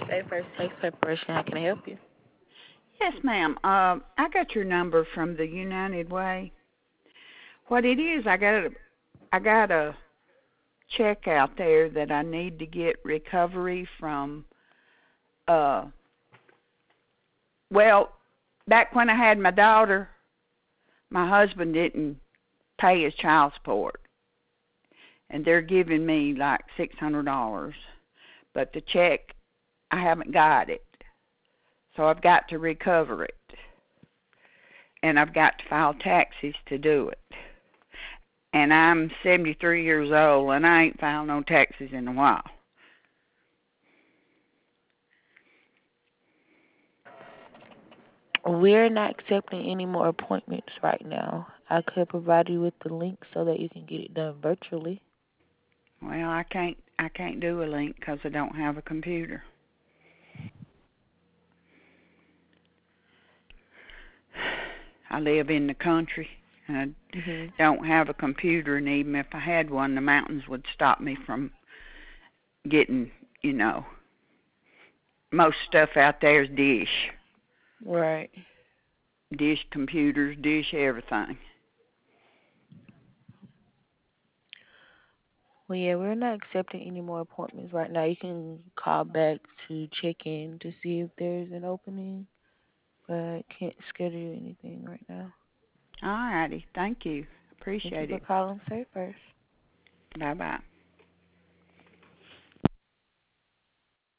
Say First Tax Preparation. How can I help you? Yes, ma'am. I got your number from the United Way. What it is, I got a check out there that I need to get recovery from. Uh, well, back when I had my daughter, my husband didn't pay his child support, and they're giving me like $600. But the check, I haven't got it, so I've got to recover it, and I've got to file taxes to do it. And I'm 73 years old, and I ain't filed no taxes in a while. We're not accepting any more appointments right now. I could provide you with the link so that you can get it done virtually. Well, I can't do a link because I don't have a computer. I live in the country, and I Mhm. don't have a computer, and even if I had one, the mountains would stop me from getting, you know, most stuff out there is dish. Right. Dish computers, dish everything. Well, yeah, we're not accepting any more appointments right now. You can call back to check in to see if there's an opening, but I can't schedule anything right now. All righty. Thank you. Thank you Appreciate for it. calling Say First. Bye-bye.